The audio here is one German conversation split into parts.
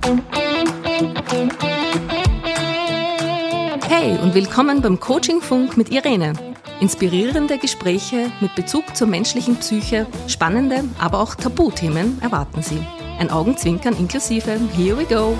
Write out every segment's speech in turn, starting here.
Hey und willkommen beim Coaching-Funk mit Irene. Inspirierende Gespräche mit Bezug zur menschlichen Psyche, spannende, aber auch Tabuthemen erwarten Sie. Ein Augenzwinkern inklusive. Here we go!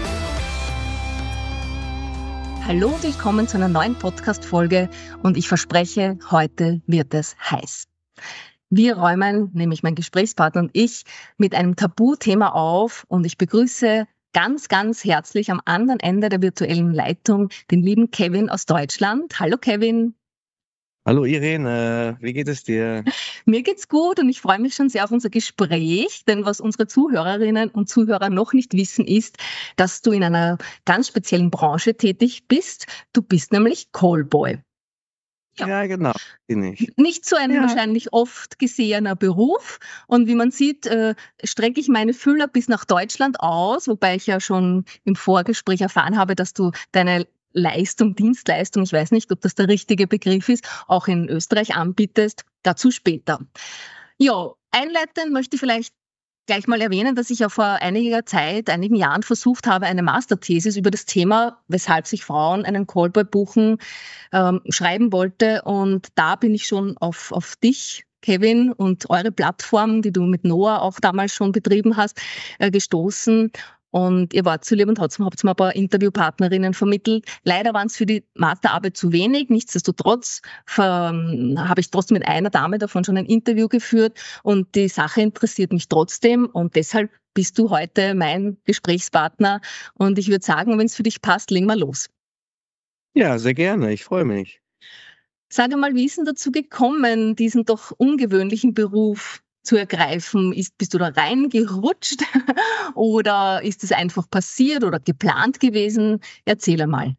Hallo und willkommen zu einer neuen Podcast-Folge und ich verspreche, heute wird es heiß. Wir räumen, nämlich mein Gesprächspartner und ich, mit einem Tabuthema auf und ich begrüße ganz, ganz herzlich am anderen Ende der virtuellen Leitung den lieben Kevin aus Deutschland. Hallo Kevin. Hallo Irene, wie geht es dir? Mir geht's gut und ich freue mich schon sehr auf unser Gespräch, denn was unsere Zuhörerinnen und Zuhörer noch nicht wissen ist, dass du in einer ganz speziellen Branche tätig bist. Du bist nämlich Callboy. Ja, genau, bin ich. Nicht so ein wahrscheinlich oft gesehener Beruf. Und wie man sieht, strecke ich meine Fühler bis nach Deutschland aus, wobei ich ja schon im Vorgespräch erfahren habe, dass du deine Dienstleistung, ich weiß nicht, ob das der richtige Begriff ist, auch in Österreich anbietest. Dazu später. Ja, einleitend möchte ich vielleicht gleich mal erwähnen, dass ich ja vor einigen Jahren versucht habe, eine Masterthesis über das Thema, weshalb sich Frauen einen Callboy buchen, schreiben wollte. Und da bin ich schon auf dich, Kevin, und eure Plattform, die du mit Noah auch damals schon betrieben hast, gestoßen. Und ihr wart so lieb und habt mir ein paar Interviewpartnerinnen vermittelt. Leider waren es für die Masterarbeit zu wenig. Nichtsdestotrotz habe ich trotzdem mit einer Dame davon schon ein Interview geführt und die Sache interessiert mich trotzdem und deshalb bist du heute mein Gesprächspartner und ich würde sagen, wenn es für dich passt, legen wir los. Ja, sehr gerne, ich freue mich. Sag mal, wie ist denn dazu gekommen, diesen doch ungewöhnlichen Beruf zu ergreifen? Bist du da reingerutscht oder ist es einfach passiert oder geplant gewesen? Erzähl einmal.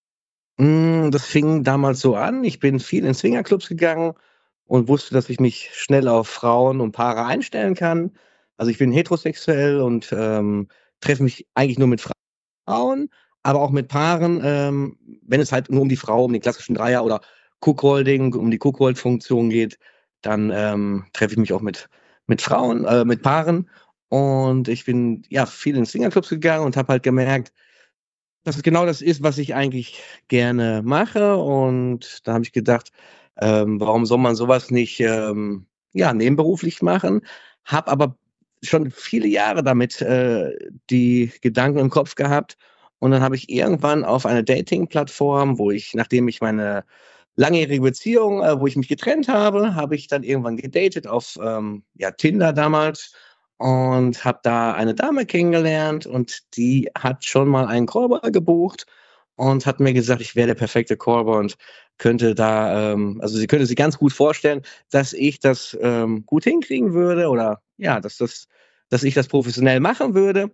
Das fing damals so an, ich bin viel in Swingerclubs gegangen und wusste, dass ich mich schnell auf Frauen und Paare einstellen kann. Also ich bin heterosexuell und treffe mich eigentlich nur mit Frauen, aber auch mit Paaren, wenn es halt nur um die Frau, um den klassischen Dreier oder Cookholding, um die Cookhold-Funktion geht, dann treffe ich mich auch mit Frauen, mit Paaren. Und ich bin ja viel in Swingerclubs gegangen und habe halt gemerkt, dass es genau das ist, was ich eigentlich gerne mache. Und da habe ich gedacht, warum soll man sowas nicht nebenberuflich machen? Habe aber schon viele Jahre damit die Gedanken im Kopf gehabt. Und dann habe ich irgendwann auf einer Dating-Plattform, nachdem ich meine langjährige Beziehung, wo ich mich getrennt habe ich dann irgendwann gedatet auf Tinder damals und habe da eine Dame kennengelernt und die hat schon mal einen Callboy gebucht und hat mir gesagt, ich wäre der perfekte Callboy und könnte da, also sie könnte sich ganz gut vorstellen, dass ich das gut hinkriegen würde oder ja, dass ich das professionell machen würde.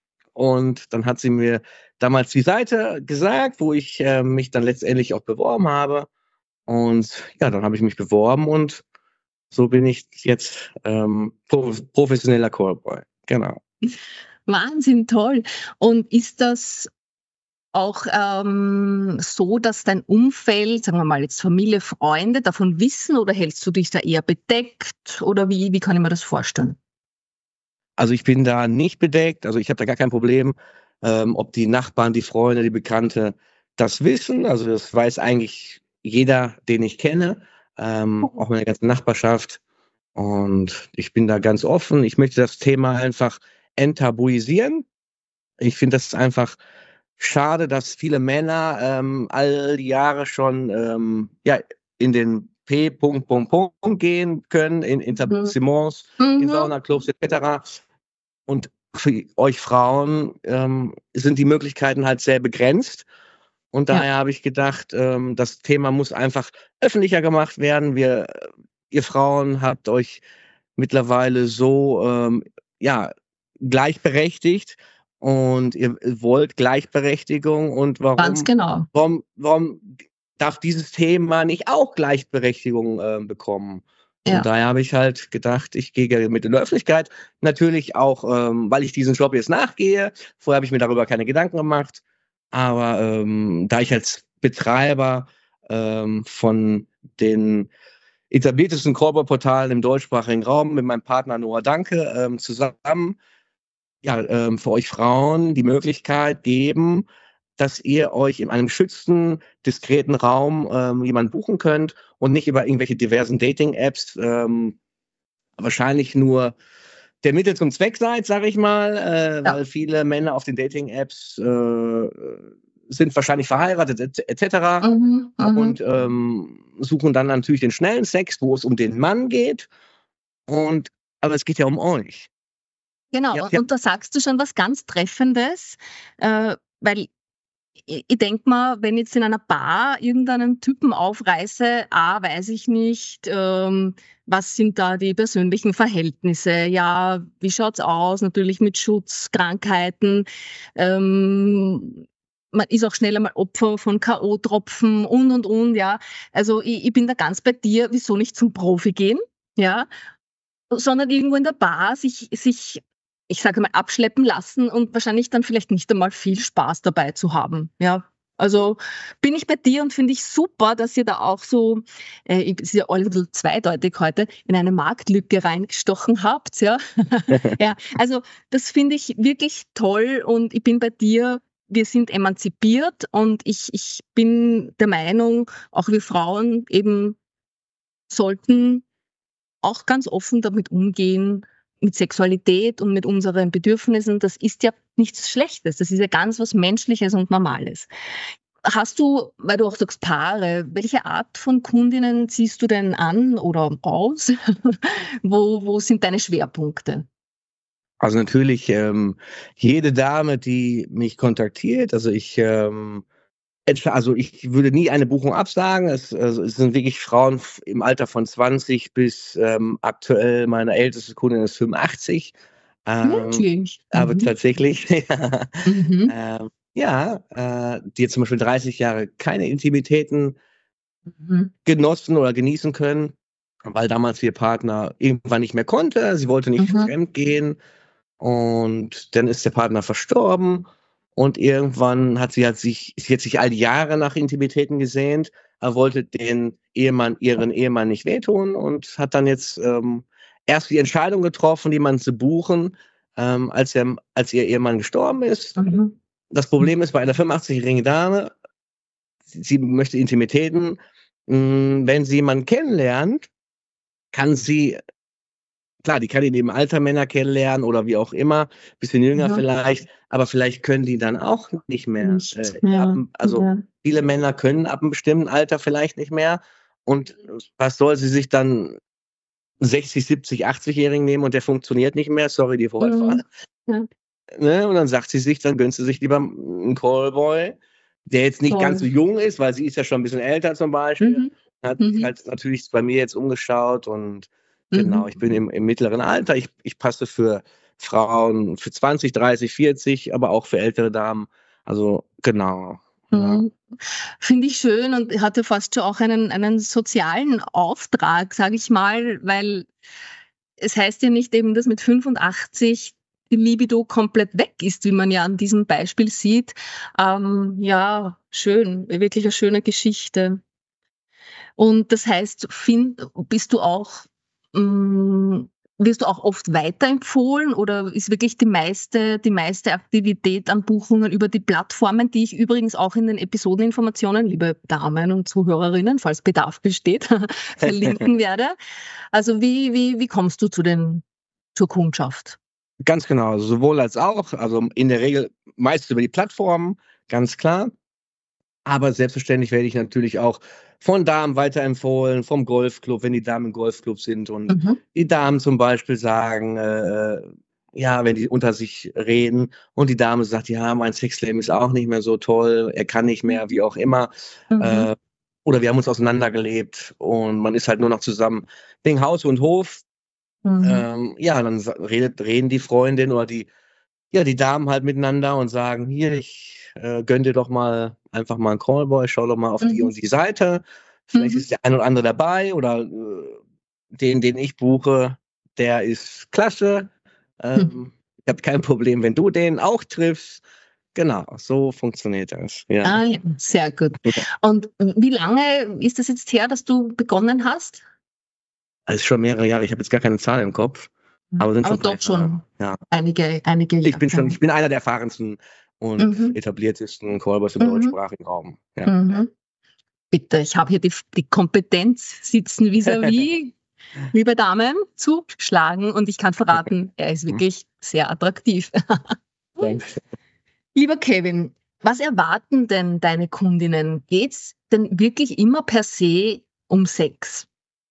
Und dann hat sie mir damals die Seite gesagt, wo ich mich dann letztendlich auch beworben habe. Und ja, dann habe ich mich beworben und so bin ich jetzt professioneller Callboy. Genau. Wahnsinn, toll. Und ist das auch so, dass dein Umfeld, sagen wir mal jetzt Familie, Freunde davon wissen oder hältst du dich da eher bedeckt oder wie kann ich mir das vorstellen? Also ich bin da nicht bedeckt, also ich habe da gar kein Problem, ob die Nachbarn, die Freunde, die Bekannte das wissen. Also das weiß eigentlich jeder, den ich kenne, auch meine ganze Nachbarschaft. Und ich bin da ganz offen. Ich möchte das Thema einfach enttabuisieren. Ich finde das einfach schade, dass viele Männer all die Jahre schon in den P. gehen können, in Etablissements, in Saunaclubs etc. Und für euch Frauen sind die Möglichkeiten halt sehr begrenzt. Und daher habe ich gedacht, das Thema muss einfach öffentlicher gemacht werden. Ihr Frauen habt euch mittlerweile so gleichberechtigt und ihr wollt Gleichberechtigung. Und Ganz genau. warum darf dieses Thema nicht auch Gleichberechtigung bekommen? Ja. Und daher habe ich halt gedacht, ich gehe mit in der Öffentlichkeit. Natürlich auch, weil ich diesen Job jetzt nachgehe. Vorher habe ich mir darüber keine Gedanken gemacht. Aber da ich als Betreiber von den etabliertesten Callboy-Portalen im deutschsprachigen Raum mit meinem Partner Noah Danke zusammen für euch Frauen die Möglichkeit geben, dass ihr euch in einem geschützten, diskreten Raum jemanden buchen könnt und nicht über irgendwelche diversen Dating-Apps wahrscheinlich nur der Mittel zum Zweck seid, sage ich mal, weil viele Männer auf den Dating-Apps sind wahrscheinlich verheiratet etc. Und suchen dann natürlich den schnellen Sex, wo es um den Mann geht. Aber es geht ja um euch. Genau, Ja, und da sagst du schon was ganz Treffendes, weil ich denke mal, wenn ich jetzt in einer Bar irgendeinen Typen aufreiße, weiß ich nicht, was sind da die persönlichen Verhältnisse? Ja, wie schaut's aus? Natürlich mit Schutz, Krankheiten. Man ist auch schnell einmal Opfer von K.O.-Tropfen und, ja. Also ich bin da ganz bei dir, wieso nicht zum Profi gehen? Ja, sondern irgendwo in der Bar sich ich sage mal, abschleppen lassen und wahrscheinlich dann vielleicht nicht einmal viel Spaß dabei zu haben. Ja, also bin ich bei dir und finde ich super, dass ihr da auch so, es ist ja alles ein bisschen zweideutig heute, in eine Marktlücke reingestochen habt. Ja, ja, also das finde ich wirklich toll und ich bin bei dir. Wir sind emanzipiert und ich bin der Meinung, auch wir Frauen eben sollten auch ganz offen damit umgehen, mit Sexualität und mit unseren Bedürfnissen. Das ist ja nichts Schlechtes. Das ist ja ganz was Menschliches und Normales. Hast du, weil du auch sagst Paare, welche Art von Kundinnen ziehst du denn an oder aus? Wo sind deine Schwerpunkte? Also natürlich jede Dame, die mich kontaktiert, also ich würde nie eine Buchung absagen. Es sind wirklich Frauen im Alter von 20 bis aktuell meine älteste Kundin ist 85. Wirklich? Aber tatsächlich, Mhm. die jetzt zum Beispiel 30 Jahre keine Intimitäten Mhm. genossen oder genießen können, weil damals ihr Partner irgendwann nicht mehr konnte. Sie wollte nicht Mhm. fremd gehen und dann ist der Partner verstorben und irgendwann hat sie sich all die Jahre nach Intimitäten gesehnt, aber wollte ihren Ehemann nicht wehtun und hat dann jetzt erst die Entscheidung getroffen, jemanden zu buchen, als ihr Ehemann gestorben ist. Mhm. Das Problem ist bei einer 85-jährigen Dame, sie möchte Intimitäten. Wenn sie jemanden kennenlernt, kann sie, klar, die kann in dem Alter Männer kennenlernen oder wie auch immer, bisschen jünger Mhm. vielleicht, aber vielleicht können die dann auch nicht mehr. Nicht mehr. Also Ja. viele Männer können ab einem bestimmten Alter vielleicht nicht mehr. Und was soll sie sich dann 60, 70, 80-Jährigen nehmen und der funktioniert nicht mehr? Sorry, die Vorfahrt. Mhm. Ja. Ne? Und dann sagt sie sich, dann gönnt sie sich lieber einen Callboy, der jetzt nicht ganz so Toll. jung ist, weil sie ist ja schon ein bisschen älter zum Beispiel. Mhm. Hat sich Mhm. halt natürlich bei mir jetzt umgeschaut und genau, ich Mhm. bin im mittleren Alter. Ich passe für Frauen für 20, 30, 40, aber auch für ältere Damen. Also genau. Ja. Mhm. Finde ich schön und hatte fast schon auch einen sozialen Auftrag, sage ich mal, weil es heißt ja nicht eben, dass mit 85 die Libido komplett weg ist, wie man ja an diesem Beispiel sieht. Ja, schön, wirklich eine schöne Geschichte. Und das heißt, bist du auch, ähm, wirst du auch oft weiterempfohlen oder ist wirklich die meiste Aktivität an Buchungen über die Plattformen, die ich übrigens auch in den Episodeninformationen, liebe Damen und Zuhörerinnen, falls Bedarf besteht, verlinken werde. Also wie kommst du zur Kundschaft? Ganz genau, also sowohl als auch. Also in der Regel meist über die Plattformen, ganz klar. Aber selbstverständlich werde ich natürlich auch von Damen weiterempfohlen, vom Golfclub, wenn die Damen im Golfclub sind und Mhm. die Damen zum Beispiel sagen, ja, wenn die unter sich reden und die Dame sagt, ja, mein Sexleben ist auch nicht mehr so toll, er kann nicht mehr, wie auch immer, Mhm. äh, oder wir haben uns auseinandergelebt und man ist halt nur noch zusammen wegen Haus und Hof. Mhm. Ja, dann reden die Freundin oder die Damen halt miteinander und sagen, hier, ich gönn dir doch mal einfach mal einen Callboy, schau doch mal auf die Mhm. und die Seite. Vielleicht Mhm. ist der ein oder andere dabei oder den ich buche, der ist klasse. Mhm. Ich habe kein Problem, wenn du den auch triffst. Genau, so funktioniert das. Ja. Ja, sehr gut. Und wie lange ist das jetzt her, dass du begonnen hast? Also schon mehrere Jahre, ich habe jetzt gar keine Zahl im Kopf. Aber sind Aber schon doch schon ja. einige Ich Jahre. bin einer der erfahrensten und etabliertesten Callboys im deutschsprachigen Raum. Ja. Mhm. Bitte, ich habe hier die Kompetenz sitzen vis-à-vis, liebe Damen, zu schlagen und ich kann verraten, er ist wirklich sehr attraktiv. Danke. Lieber Kevin, was erwarten denn deine Kundinnen? Geht's denn wirklich immer per se um Sex?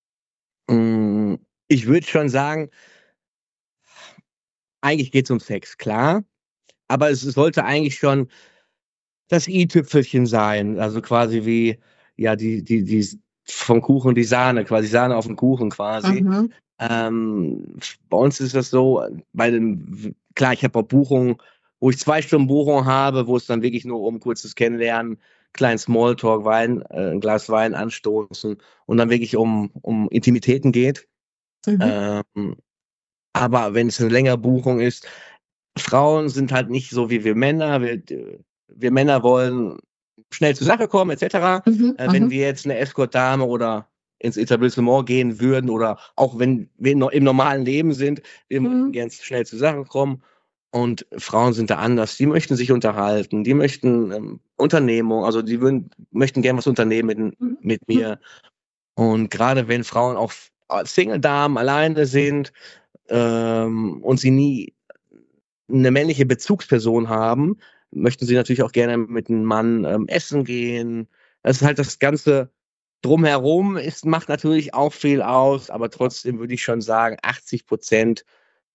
Ich würde schon sagen, eigentlich geht es um Sex, klar. Aber es sollte eigentlich schon das i-Tüpfelchen sein. Also quasi wie, ja, die vom Kuchen die Sahne, quasi Sahne auf dem Kuchen quasi. Mhm. Bei uns ist das so, klar, ich habe auch Buchungen, wo ich 2 Stunden Buchung habe, wo es dann wirklich nur um kurzes Kennenlernen, kleinen Smalltalk, ein Glas Wein anstoßen und dann wirklich um Intimitäten geht. Mhm. Aber wenn es eine längere Buchung ist, Frauen sind halt nicht so wie wir Männer. Wir Männer wollen schnell zur Sache kommen, etc. Wenn wir jetzt eine Escort-Dame oder ins Etablissement gehen würden oder auch wenn wir im normalen Leben sind, wir möchten gerne schnell zur Sache kommen. Und Frauen sind da anders. Die möchten sich unterhalten, die möchten Unternehmung, also die möchten gerne was unternehmen mit mir. Und gerade wenn Frauen auch Single-Damen alleine sind und sie nie eine männliche Bezugsperson haben, möchten sie natürlich auch gerne mit einem Mann essen gehen. Das ist halt das Ganze drumherum, macht natürlich auch viel aus, aber trotzdem würde ich schon sagen, 80%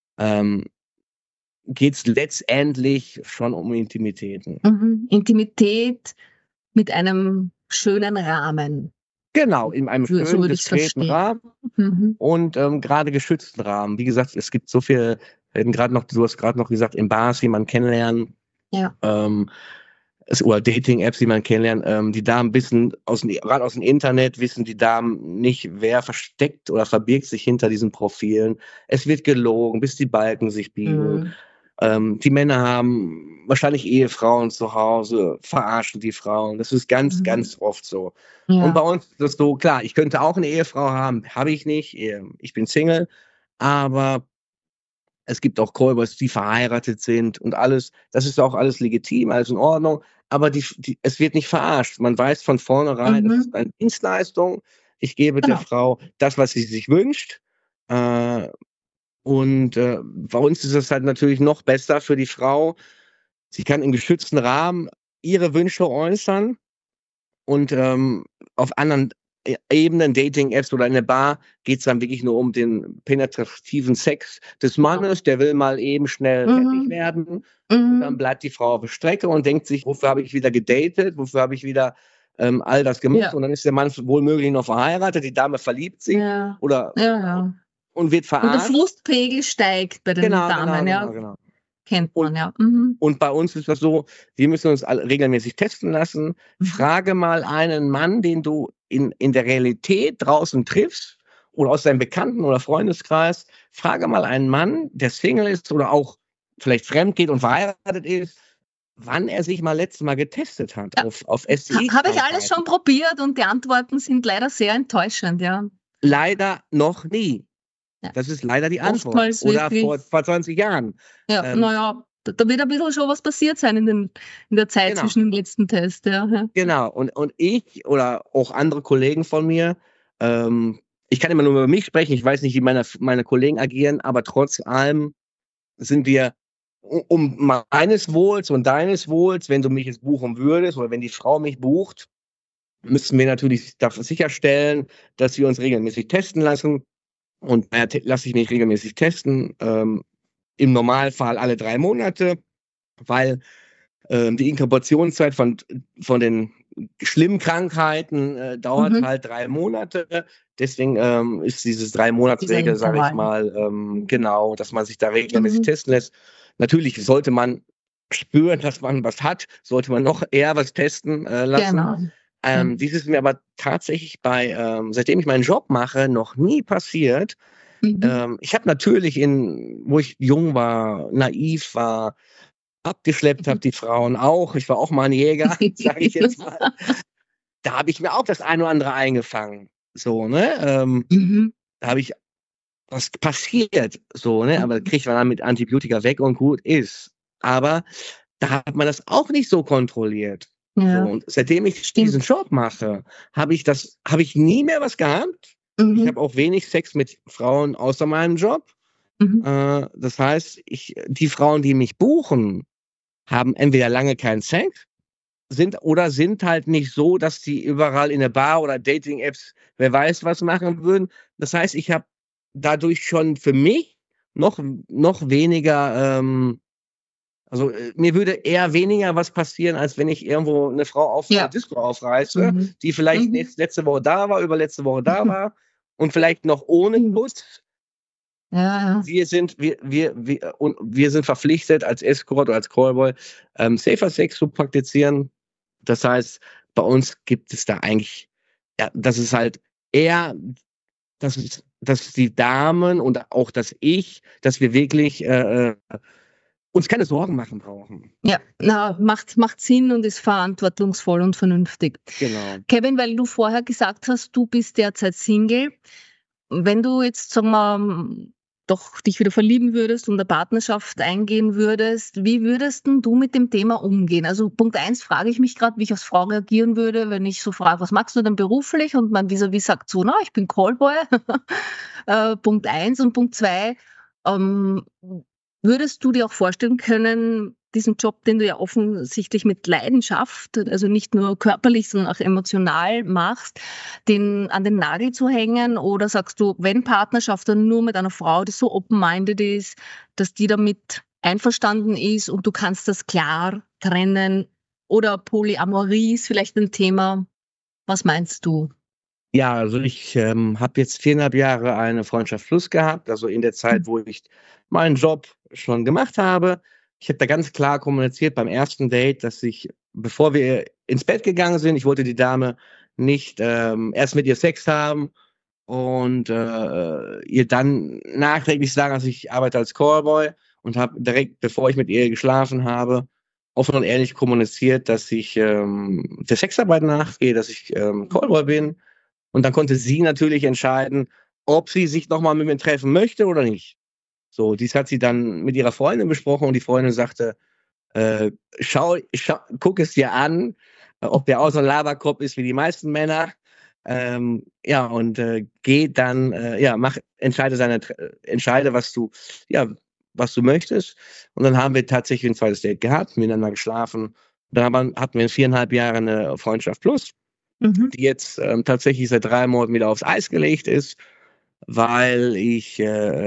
geht es letztendlich schon um Intimitäten. Intimität mit einem schönen Rahmen. Genau, in einem So schönen, würde ich es diskreten verstehen. Rahmen und gerade geschützten Rahmen. Wie gesagt, es gibt so viel, du hast gerade noch gesagt, in Bars, wie man kennenlernen, Ja. oder Dating-Apps, die man kennenlernt, die Damen wissen, gerade aus dem Internet, wissen die Damen nicht, wer versteckt oder verbirgt sich hinter diesen Profilen. Es wird gelogen, bis die Balken sich biegen. Die Männer haben wahrscheinlich Ehefrauen zu Hause, verarschen die Frauen. Das ist ganz, ganz oft so. Ja. Und bei uns ist das so, klar, ich könnte auch eine Ehefrau haben, habe ich nicht. Ich bin Single, aber es gibt auch Callboys, die verheiratet sind und alles. Das ist auch alles legitim, alles in Ordnung. Aber es wird nicht verarscht. Man weiß von vornherein, es ist eine Dienstleistung. Ich gebe der Frau das, was sie sich wünscht. Und bei uns ist es halt natürlich noch besser für die Frau. Sie kann im geschützten Rahmen ihre Wünsche äußern und auf anderen Ebenen, Dating-Apps oder in der Bar, geht es dann wirklich nur um den penetrativen Sex des Mannes, der will mal eben schnell fertig werden. Und dann bleibt die Frau auf der Strecke und denkt sich, wofür habe ich wieder gedatet, wofür habe ich wieder all das gemacht. Ja. Und dann ist der Mann wohlmöglich noch verheiratet, die Dame verliebt sich oder und wird verarscht. Und der Frustpegel steigt bei den Damen. Genau. Kennt man, Und bei uns ist das so, wir müssen uns regelmäßig testen lassen. Frage mal einen Mann, den du in der Realität draußen triffst oder aus deinem Bekannten- oder Freundeskreis. Frage mal einen Mann, der Single ist oder auch vielleicht fremd geht und verheiratet ist, wann er sich mal letztes Mal getestet hat auf STI. Habe ich alles schon probiert und die Antworten sind leider sehr enttäuschend, Leider noch nie. Ja. Das ist leider die Antwort. Oder vor 20 Jahren. Ja, da wird ein bisschen schon was passiert sein in der Zeit zwischen dem letzten Test. Ja. Genau, und ich oder auch andere Kollegen von mir, ich kann immer nur über mich sprechen, ich weiß nicht, wie meine Kollegen agieren, aber trotz allem sind wir um meines Wohls und deines Wohls, wenn du mich jetzt buchen würdest oder wenn die Frau mich bucht, müssen wir natürlich dafür sicherstellen, dass wir uns regelmäßig testen lassen. Und lasse ich mich regelmäßig testen, im Normalfall alle 3 Monate, weil die Inkubationszeit von den schlimmen Krankheiten dauert halt 3 Monate. Deswegen ist dieses 3-Monats-Regel, sage ich mal, genau, dass man sich da regelmäßig testen lässt. Natürlich sollte man spüren, dass man was hat, sollte man noch eher was testen lassen. Genau. Dies ist mir aber tatsächlich seitdem ich meinen Job mache, noch nie passiert. Ich habe natürlich wo ich jung war, naiv war, abgeschleppt habe die Frauen auch. Ich war auch mal ein Jäger, sage ich jetzt mal. Da habe ich mir auch das eine oder andere eingefangen. So, ne? Da habe ich was passiert, so, ne? Aber kriegt man dann mit Antibiotika weg und gut ist. Aber da hat man das auch nicht so kontrolliert. Ja. So, und seitdem ich diesen Job mache, habe ich nie mehr was gehabt. Ich habe auch wenig Sex mit Frauen außer meinem Job. Das heißt, die Frauen, die mich buchen, haben entweder lange keinen Sex, sind halt nicht so, dass die überall in der Bar oder Dating-Apps wer weiß was machen würden. Das heißt, ich habe dadurch schon für mich noch weniger, also mir würde eher weniger was passieren, als wenn ich irgendwo eine Frau auf eine Disco aufreiße, die vielleicht letzte Woche da war, überletzte Woche da war und vielleicht noch ohne Kuss. Ja. Wir sind verpflichtet, als Escort oder als Callboy Safer Sex zu praktizieren. Das heißt, bei uns gibt es da eigentlich, ja, das ist halt eher, dass die Damen und auch dass wir wirklich uns keine Sorgen machen brauchen. Ja, macht Sinn und ist verantwortungsvoll und vernünftig. Genau. Kevin, weil du vorher gesagt hast, du bist derzeit Single. Wenn du jetzt, sagen wir, doch dich wieder verlieben würdest und eine Partnerschaft eingehen würdest, wie würdest denn du mit dem Thema umgehen? Also Punkt 1 frage ich mich gerade, wie ich als Frau reagieren würde, wenn ich so frage, was magst du denn beruflich? Und man vis-à-vis sagt so, ich bin Callboy. Punkt 1 und Punkt 2, würdest du dir auch vorstellen können, diesen Job, den du ja offensichtlich mit Leidenschaft, also nicht nur körperlich, sondern auch emotional machst, den an den Nagel zu hängen? Oder sagst du, wenn Partnerschaft, dann nur mit einer Frau, die so open-minded ist, dass die damit einverstanden ist und du kannst das klar trennen? Oder Polyamorie ist vielleicht ein Thema. Was meinst du? Ja, also ich habe jetzt 4,5 Jahre eine Freundschaft Plus gehabt, also in der Zeit, wo ich meinen Job schon gemacht habe. Ich habe da ganz klar kommuniziert beim ersten Date, dass bevor wir ins Bett gegangen sind, ich wollte die Dame nicht erst mit ihr Sex haben und ihr dann nachträglich sagen, dass ich arbeite als Callboy, und habe direkt, bevor ich mit ihr geschlafen habe, offen und ehrlich kommuniziert, dass ich der Sexarbeit nachgehe, dass ich Callboy bin. Und dann konnte sie natürlich entscheiden, ob sie sich nochmal mit mir treffen möchte oder nicht. So, dies hat sie dann mit ihrer Freundin besprochen und die Freundin sagte, guck es dir an, ob der auch so ein Laberkopf ist wie die meisten Männer. Geh dann, entscheide, was du möchtest. Und dann haben wir tatsächlich ein zweites Date gehabt, miteinander geschlafen. Dann hatten wir 4,5 Jahre eine Freundschaft Plus, die jetzt tatsächlich seit 3 Monaten wieder aufs Eis gelegt ist, weil ich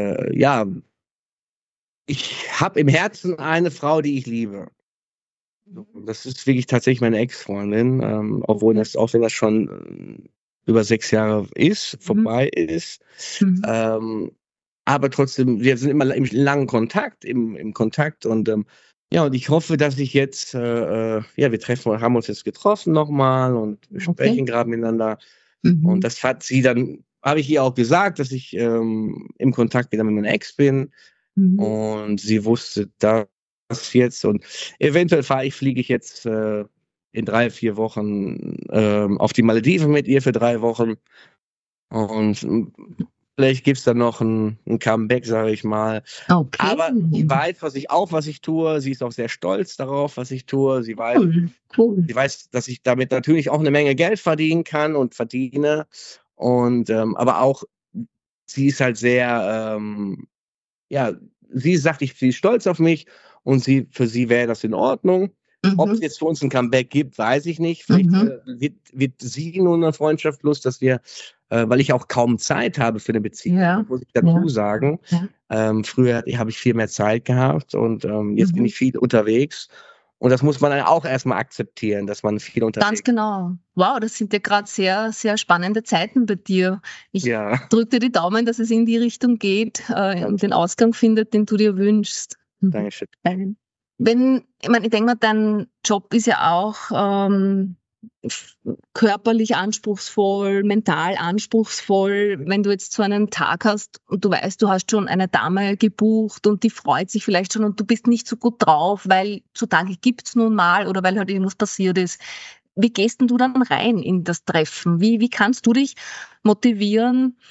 habe im Herzen eine Frau, die ich liebe. Das ist wirklich tatsächlich meine Ex-Freundin, auch wenn das schon über 6 Jahre vorbei ist. Aber trotzdem, wir sind immer im langen Kontakt, im Kontakt und und ich hoffe, dass ich jetzt, haben uns jetzt getroffen nochmal und wir sprechen gerade miteinander. Und das hat sie dann, habe ich ihr auch gesagt, dass ich im Kontakt wieder mit meiner Ex bin. Und sie wusste das jetzt. Und eventuell fliege ich jetzt in 3-4 Wochen auf die Malediven mit ihr für 3 Wochen. Und vielleicht gibt es dann noch ein Comeback, sage ich mal. Okay. Aber sie weiß, was ich tue. Sie ist auch sehr stolz darauf, was ich tue. Sie weiß, sie weiß, dass ich damit natürlich auch eine Menge Geld verdienen kann und verdiene. Und aber auch, sie ist halt sehr, sie sagt, sie ist stolz auf mich und für sie wäre das in Ordnung. Ob es jetzt für uns ein Comeback gibt, weiß ich nicht. Vielleicht wird sie nur eine Freundschaft plus, dass wir, weil ich auch kaum Zeit habe für eine Beziehung, muss ich dazu sagen. Früher habe ich viel mehr Zeit gehabt und jetzt bin ich viel unterwegs. Und das muss man dann auch erstmal akzeptieren, dass man viel unterwegs ist. Ganz genau. Wow, das sind ja gerade sehr, sehr spannende Zeiten bei dir. Ich drücke dir die Daumen, dass es in die Richtung geht und den Ausgang findet, den du dir wünschst. Dankeschön. Ich denke mal, dein Job ist ja auch körperlich anspruchsvoll, mental anspruchsvoll. Wenn du jetzt so einen Tag hast und du weißt, du hast schon eine Dame gebucht und die freut sich vielleicht schon und du bist nicht so gut drauf, weil so Tage gibt's nun mal oder weil halt irgendwas passiert ist. Wie gehst denn du dann rein in das Treffen? Wie kannst du dich motivieren,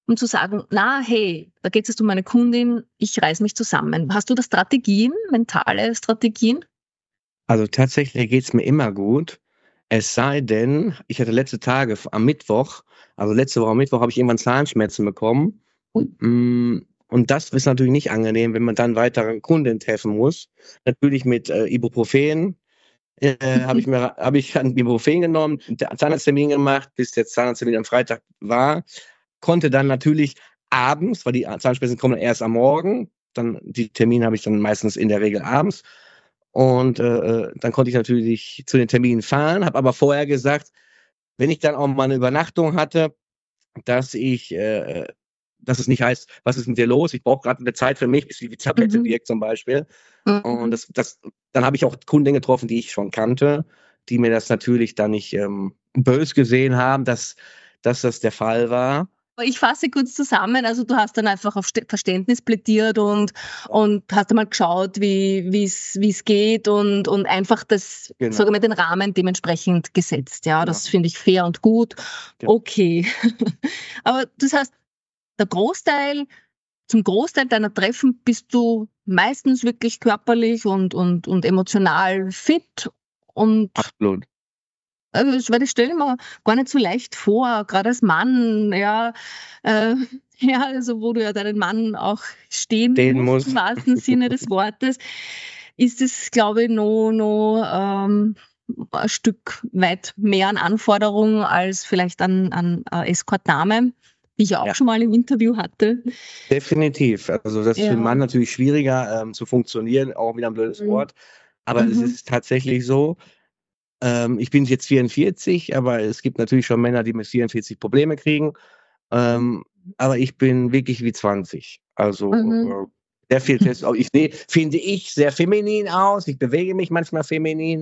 um zu sagen, na hey, da geht es jetzt um meine Kundin, ich reiß mich zusammen. Hast du da Strategien, mentale Strategien? Also tatsächlich geht's mir immer gut. Es sei denn, ich hatte letzte Tage am Mittwoch, also letzte Woche am Mittwoch habe ich irgendwann Zahnschmerzen bekommen. Ui. Und das ist natürlich nicht angenehm, wenn man dann weitere Kunden treffen muss. Natürlich mit Ibuprofen. Habe ich ein Ibuprofen genommen, einen Zahnarzttermin gemacht, bis der Zahnarzttermin am Freitag war. Konnte dann natürlich abends, weil die Zahnschmerzen kommen dann erst am Morgen, dann die Termine habe ich dann meistens in der Regel abends. Und dann konnte ich natürlich zu den Terminen fahren, habe aber vorher gesagt, wenn ich dann auch mal eine Übernachtung hatte, dass es nicht heißt, was ist mit dir los? Ich brauche gerade eine Zeit für mich, bis die Tablette wirkt zum Beispiel. Und dann habe ich auch Kunden getroffen, die ich schon kannte, die mir das natürlich dann nicht böse gesehen haben, dass das der Fall war. Ich fasse kurz zusammen, also du hast dann einfach auf Verständnis plädiert und hast einmal geschaut, wie es geht und einfach das, Genau. sagen wir, den Rahmen dementsprechend gesetzt. Ja, das Genau. finde ich fair und gut. Genau. Okay. Aber das heißt, zum Großteil deiner Treffen bist du meistens wirklich körperlich und emotional fit und Absolut. also das stelle ich mir gar nicht so leicht vor, gerade als Mann, ja, ja, also wo du ja deinen Mann auch stehen musst, im wahrsten Sinne des Wortes, ist es, glaube ich, noch ein Stück weit mehr an Anforderungen als vielleicht an Escort-Dame, die ich auch schon mal im Interview hatte. Definitiv. Also das ist für einen Mann natürlich schwieriger zu funktionieren, auch wieder ein blödes Wort. Aber es ist tatsächlich so, ich bin jetzt 44, aber es gibt natürlich schon Männer, die mit 44 Probleme kriegen. Aber ich bin wirklich wie 20. Also sehr viel Testosteron. Finde ich, sehr feminin aus. Ich bewege mich manchmal feminin.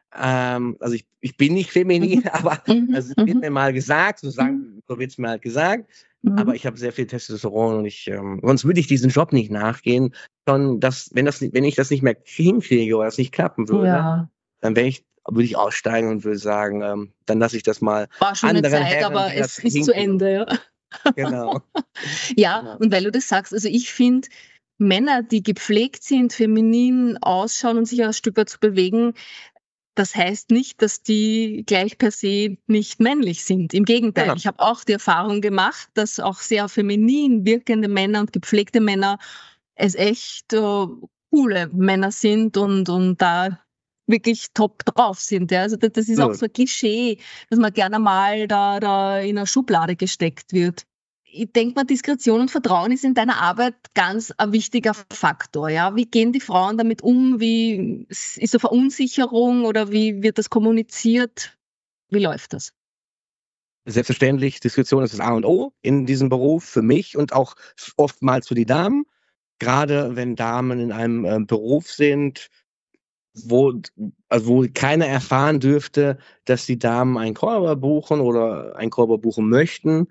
Also ich bin nicht feminin, aber also es wird mir mal gesagt, so wird es mir halt gesagt. Aber ich habe sehr viel Testosteron und sonst würde ich diesen Job nicht nachgehen. Schon, wenn ich das nicht mehr hinkriege oder es nicht klappen würde, dann würde ich aussteigen und würde sagen, dann lasse ich das mal. War schon eine Zeit, aber es ist zu Ende, ja. Genau. Ja, und weil du das sagst, also ich finde, Männer, die gepflegt sind, feminin ausschauen und sich ein Stück weit zu bewegen, das heißt nicht, dass die gleich per se nicht männlich sind. Im Gegenteil, genau. Ich habe auch die Erfahrung gemacht, dass auch sehr feminin wirkende Männer und gepflegte Männer es echt coole Männer sind und da wirklich top drauf sind. Ja. Also das ist auch so ein Klischee, dass man gerne mal da in eine Schublade gesteckt wird. Ich denke mal, Diskretion und Vertrauen ist in deiner Arbeit ganz ein wichtiger Faktor. Ja? Wie gehen die Frauen damit um? Wie ist so Verunsicherung oder wie wird das kommuniziert? Wie läuft das? Selbstverständlich, Diskretion ist das A und O in diesem Beruf für mich und auch oftmals für die Damen. Gerade wenn Damen in einem Beruf sind, wo keiner erfahren dürfte, dass die Damen einen Körper buchen oder einen Körper buchen möchten.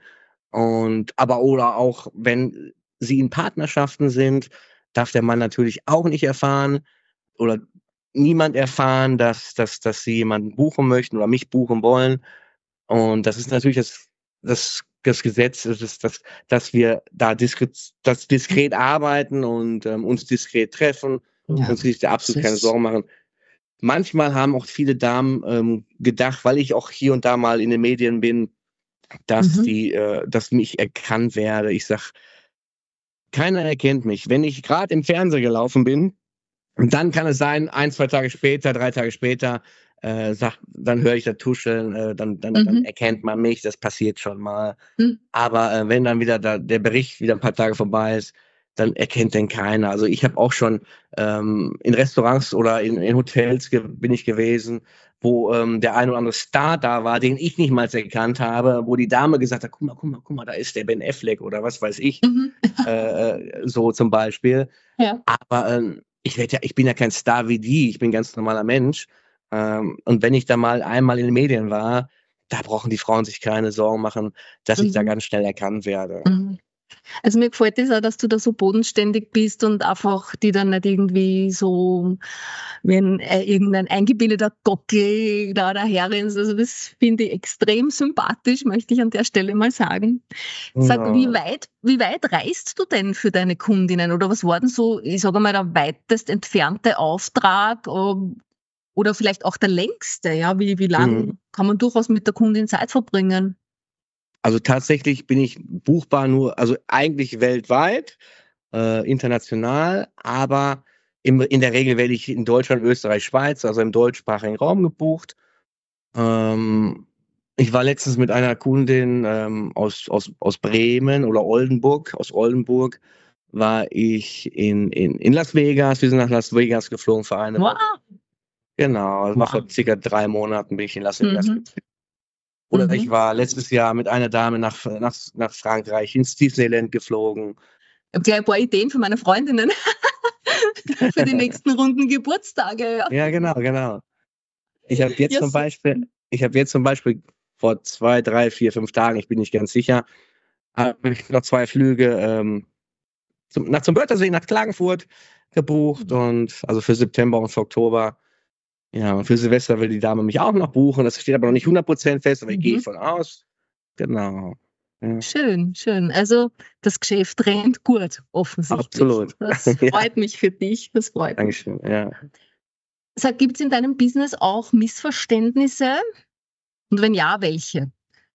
Oder auch wenn sie in Partnerschaften sind, darf der Mann natürlich auch nicht erfahren oder niemand erfahren, dass sie jemanden buchen möchten oder mich buchen wollen. Und das ist natürlich das Gesetz, dass wir da diskret arbeiten und uns diskret treffen und sich da absolut keine Sorgen machen. Manchmal haben auch viele Damen gedacht, weil ich auch hier und da mal in den Medien bin, dass mich erkannt werde. Ich sag, keiner erkennt mich. Wenn ich gerade im Fernsehen gelaufen bin, dann kann es sein, 1, 2 Tage später, 3 Tage später, dann höre ich das Tuscheln, dann erkennt man mich, das passiert schon mal. Aber wenn dann wieder der Bericht wieder ein paar Tage vorbei ist, dann erkennt den keiner. Also ich habe auch schon in Restaurants oder in Hotels bin ich gewesen, wo der ein oder andere Star da war, den ich nicht mal erkannt habe, wo die Dame gesagt hat, guck mal, da ist der Ben Affleck oder was weiß ich, so zum Beispiel. Ja. Aber ich bin ja kein Star wie die, ich bin ein ganz normaler Mensch. Und wenn ich da mal einmal in den Medien war, da brauchen die Frauen sich keine Sorgen machen, dass ich da ganz schnell erkannt werde. Also mir gefällt es auch, dass du da so bodenständig bist und einfach die dann nicht irgendwie so wie irgendein eingebildeter Gockel da daherrennst. Also das finde ich extrem sympathisch, möchte ich an der Stelle mal sagen. Sag, Ja. wie weit reist du denn für deine Kundinnen? Oder was war denn so, ich sage mal, der weitest entfernte Auftrag oder vielleicht auch der längste? Ja, wie Mhm. lang kann man durchaus mit der Kundin Zeit verbringen? Also tatsächlich bin ich buchbar nur, also eigentlich weltweit, international, aber in der Regel werde ich in Deutschland, Österreich, Schweiz, also im deutschsprachigen Raum gebucht. Ähm, Ich war letztens mit einer Kundin aus Bremen oder Oldenburg, aus Oldenburg, war ich in Las Vegas. Wir sind nach Las Vegas geflogen für eine Woche. Wow. Genau, das war vor Wow. circa 3 Monaten bin ich in Las Vegas. Mhm. Oder ich Mhm. war letztes Jahr mit einer Dame nach Frankreich ins Disneyland geflogen. Ich habe gleich ein paar Ideen für meine Freundinnen für die nächsten runden Geburtstage. Ja, Ja, genau, genau. Ich habe jetzt ja zum so. Beispiel, ich habe jetzt zum Beispiel vor 2, 3, 4, 5 Tagen, ich bin nicht ganz sicher, habe ich noch 2 Flüge zum Wörthersee nach Klagenfurt gebucht und also für September und für Oktober. Ja, und für Silvester will die Dame mich auch noch buchen. Das steht aber noch nicht 100% fest, aber ich gehe Mhm. von aus. Genau. Ja, Schön, schön. Also das Geschäft rennt gut, offensichtlich. absolut. Das Ja, freut mich für dich. Das freut mich. Dankeschön. Ja. Sag, gibt es in deinem Business auch Missverständnisse? Und wenn ja, welche?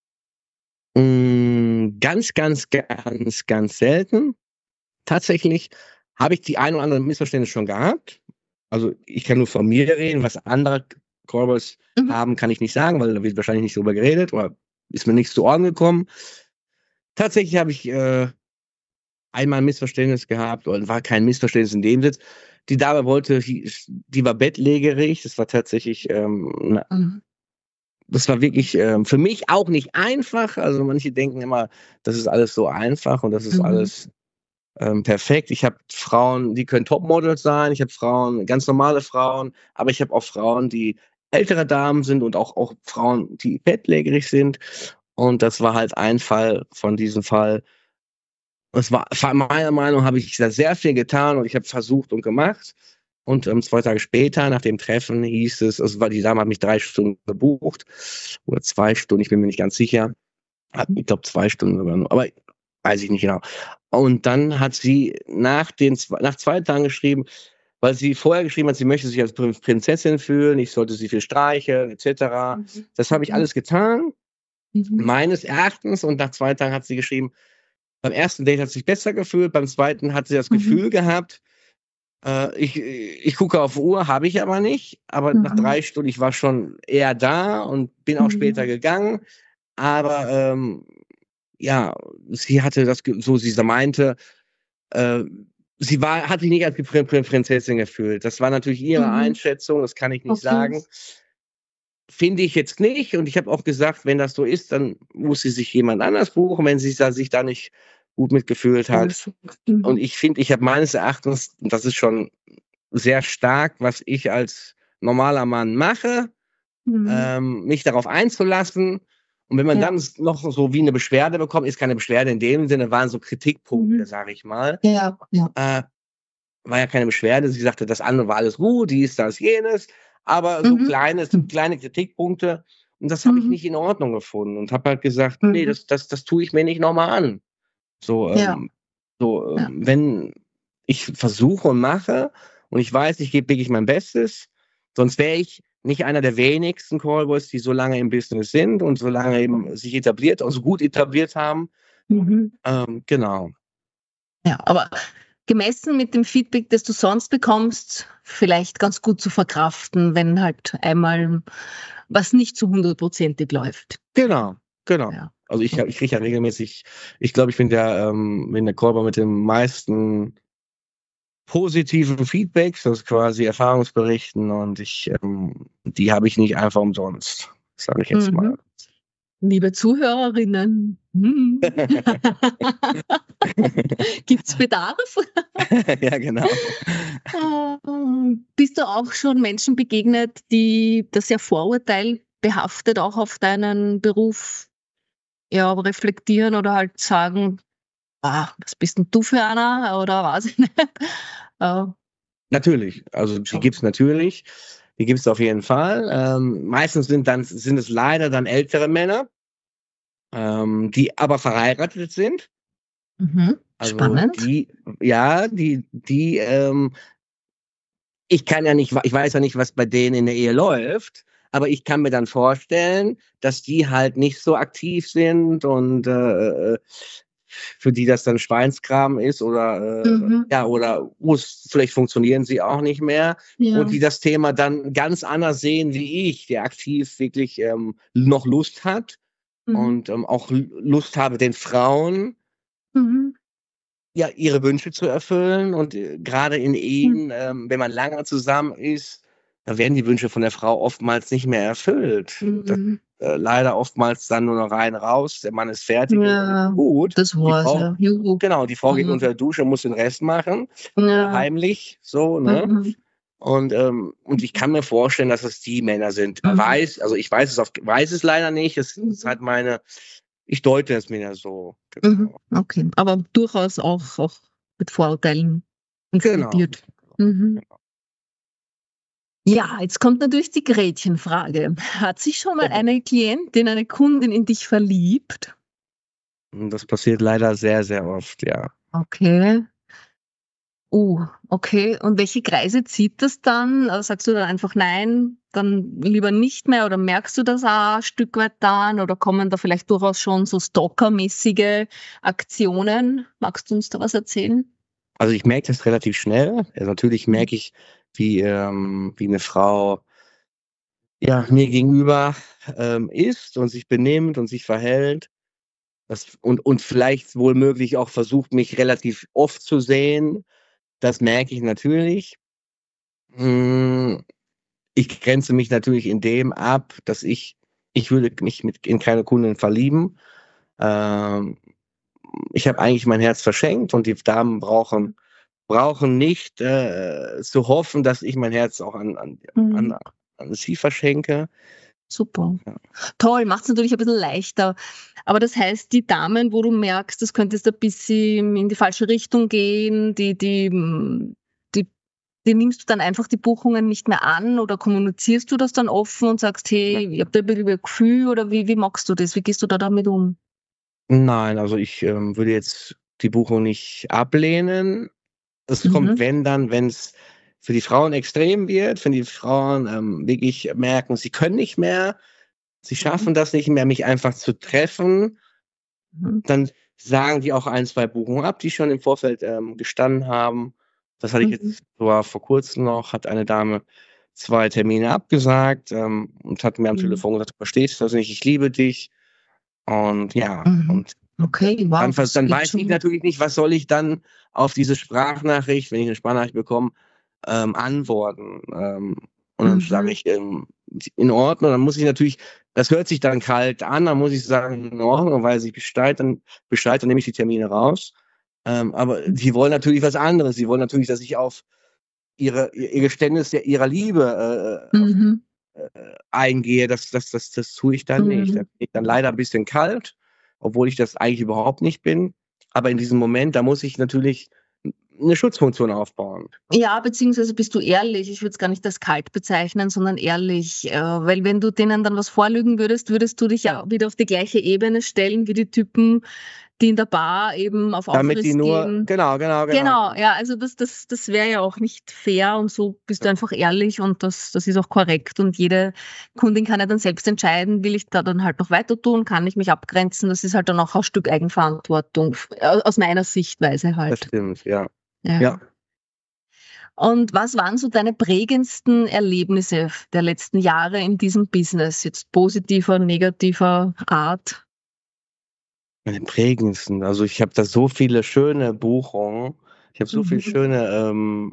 Ganz, ganz, ganz, ganz selten. Tatsächlich habe ich die ein oder andere Missverständnis schon gehabt. Also ich kann nur von mir reden, was andere Callboys Mhm. haben, kann ich nicht sagen, weil da wird wahrscheinlich nicht drüber geredet oder ist mir nicht zu Ohren gekommen. Tatsächlich habe ich einmal ein Missverständnis gehabt, oder war kein Missverständnis in dem Sinn. Die Dame die war bettlägerig, das war tatsächlich, Mhm. das war wirklich für mich auch nicht einfach. Also manche denken immer, das ist alles so einfach und das ist Mhm. alles perfekt. Ich habe Frauen, die können Topmodels sein, ich habe Frauen, ganz normale Frauen, aber ich habe auch Frauen, die ältere Damen sind und auch Frauen, die bettlägerig sind. Und das war halt ein Fall von diesem Fall. Es war, meiner Meinung nach, habe ich da sehr viel getan und ich habe versucht und gemacht. Und 2 Tage später, nach dem Treffen, hieß es, also die Dame hat mich 3 Stunden gebucht oder 2 Stunden, ich bin mir nicht ganz sicher. Ich glaube 2 Stunden sogar nur, aber weiß ich nicht genau. Und dann hat sie nach 2 Tagen geschrieben, weil sie vorher geschrieben hat, sie möchte sich als Prinzessin fühlen, ich sollte sie viel streicheln, etc. Mhm. Das habe ich Mhm. alles getan, Mhm. meines Erachtens. Und nach 2 Tagen hat sie geschrieben, beim ersten Date hat sie sich besser gefühlt, beim zweiten hat sie das Mhm. Gefühl gehabt, ich gucke auf die Uhr, habe ich aber nicht. Aber nach Mhm. 3 Stunden, ich war schon eher da und bin auch später Mhm. gegangen. Aber ja, sie hatte so sie meinte, äh, hat sich nicht als Prinzessin gefühlt. Das war natürlich ihre Mhm. Einschätzung, das kann ich nicht Okay. sagen. Finde ich jetzt nicht. Und ich habe auch gesagt, wenn das so ist, dann muss sie sich jemand anders buchen, wenn sie sich da nicht gut mitgefühlt hat. Und Mhm. ich finde, ich habe meines Erachtens, und das ist schon sehr stark, was ich als normaler Mann mache, Mhm. mich darauf einzulassen. Und wenn man Ja. dann noch so wie eine Beschwerde bekommt, ist keine Beschwerde in dem Sinne, waren so Kritikpunkte, Mhm. sage ich mal. Ja, ja. Äh, War ja keine Beschwerde. Sie sagte, das andere war alles gut, dies, das, jenes. Aber so Mhm. kleine Kritikpunkte. Und das habe ich Mhm. nicht in Ordnung gefunden und habe halt gesagt, nee, Mhm. das tue ich mir nicht nochmal an. So, Ja, ja. wenn ich versuche und mache und ich weiß, ich gebe wirklich mein Bestes, sonst wäre ich nicht einer der wenigsten Callboys, die so lange im Business sind und so lange eben sich etabliert, also gut etabliert haben. Mhm. Genau. Ja, aber gemessen mit dem Feedback, das du sonst bekommst, vielleicht ganz gut zu verkraften, wenn halt einmal was nicht zu 100%ig läuft. Genau, genau. Ja. Also ich kriege ja regelmäßig, ich glaube, bin der Callboy mit den meisten positiven Feedbacks, das ist quasi Erfahrungsberichten und die habe ich nicht einfach umsonst, sage ich jetzt mal. Mhm. Liebe Zuhörerinnen, gibt's Bedarf? Ja, genau. Bist du auch schon Menschen begegnet, die das sehr vorurteilbehaftet auch auf deinen Beruf ja, reflektieren oder halt sagen, Was bist denn du für einer? Oder weiß ich nicht. Äh, Natürlich, also die gibt's natürlich. Die gibt's auf jeden Fall. Meistens sind es leider dann ältere Männer, die aber verheiratet sind. Also Spannend. ich weiß ja nicht, was bei denen in der Ehe läuft, aber ich kann mir dann vorstellen, dass die halt nicht so aktiv sind und für die das dann Schweinskram ist oder vielleicht funktionieren sie auch nicht mehr Ja. und die das Thema dann ganz anders sehen wie ich, der aktiv wirklich noch Lust hat und auch Lust habe, den Frauen Mhm. ja, ihre Wünsche zu erfüllen und gerade in Ehen, wenn man lange zusammen ist, da werden die Wünsche von der Frau oftmals nicht mehr erfüllt. Das leider oftmals dann nur noch rein raus, der Mann ist fertig und dann ist gut. Das Die war's, Frau, ja. Juhu. genau, die Frau geht unter der Dusche, muss den Rest machen, Ja. heimlich, so, ne? Und ich kann mir vorstellen, dass es die Männer sind. Ich weiß es leider nicht. Das ist halt ich deute es mir ja so. Genau. Okay, aber durchaus auch mit Vorurteilen infundiert. Genau. Ja, jetzt kommt natürlich die Gretchenfrage. Hat sich schon mal eine Klientin, eine Kundin in dich verliebt? Das passiert leider sehr, sehr oft, ja. Okay. Okay. Und welche Kreise zieht das dann? Sagst du dann einfach nein, dann lieber nicht mehr oder merkst du das auch ein Stück weit dann oder kommen da vielleicht durchaus schon so stalkermäßige Aktionen? Magst du uns da was erzählen? Also ich merke das relativ schnell. Also natürlich merke ich, wie eine Frau ja mir gegenüber ist und sich benimmt und sich verhält. Und vielleicht wohl möglich auch versucht, mich relativ oft zu sehen. Das merke ich natürlich. Ich grenze mich natürlich in dem ab, dass ich würde mich in keine Kundin verlieben. Ähm, Ich habe eigentlich mein Herz verschenkt und die Damen brauchen nicht zu hoffen, dass ich mein Herz auch an sie verschenke. Super. Ja. Toll, macht es natürlich ein bisschen leichter. Aber das heißt, die Damen, wo du merkst, das könnte jetzt ein bisschen in die falsche Richtung gehen, die nimmst du dann einfach die Buchungen nicht mehr an oder kommunizierst du das dann offen und sagst, hey, ich habe da ein bisschen ein Gefühl oder wie machst du das? Wie gehst du da damit um? Nein, also ich würde jetzt die Buchung nicht ablehnen. Es kommt, wenn es für die Frauen extrem wird, wenn die Frauen wirklich merken, sie können nicht mehr, sie schaffen das nicht mehr, mich einfach zu treffen, dann sagen die auch 1, 2 Buchungen ab, die schon im Vorfeld gestanden haben. Das hatte ich jetzt vor kurzem noch, hat eine Dame 2 Termine abgesagt und hat mir am Telefon gesagt, du verstehst das nicht, ich liebe dich. Und ja, und Okay, wow. dann weiß ich natürlich nicht, was soll ich dann auf diese Sprachnachricht, wenn ich eine Sprachnachricht bekomme, antworten. Und dann sage ich, in Ordnung, dann muss ich natürlich, das hört sich dann kalt an, dann muss ich sagen, in Ordnung, dann weiß ich Bescheid, dann nehme ich die Termine raus. Aber die wollen natürlich was anderes. Sie wollen natürlich, dass ich auf ihr Geständnis ihrer Liebe eingehe. Das tue ich dann nicht. Da bin ich dann leider ein bisschen kalt, obwohl ich das eigentlich überhaupt nicht bin. Aber in diesem Moment, da muss ich natürlich eine Schutzfunktion aufbauen. Ja, beziehungsweise bist du ehrlich. Ich würde es gar nicht als kalt bezeichnen, sondern ehrlich. Weil wenn du denen dann was vorlügen würdest, würdest du dich ja wieder auf die gleiche Ebene stellen wie die Typen, die in der Bar eben auf Damit Aufriss die nur, gehen. genau. Genau, ja, also das wäre ja auch nicht fair und so bist du einfach ehrlich und das ist auch korrekt und jede Kundin kann ja dann selbst entscheiden, will ich da dann halt noch weiter tun, kann ich mich abgrenzen, das ist halt dann auch ein Stück Eigenverantwortung, aus meiner Sichtweise halt. Das stimmt, ja. Ja. Und was waren so deine prägendsten Erlebnisse der letzten Jahre in diesem Business, jetzt positiver, negativer Art? Meine prägendsten, also ich habe da so viele schöne Buchungen, ich habe so viele schöne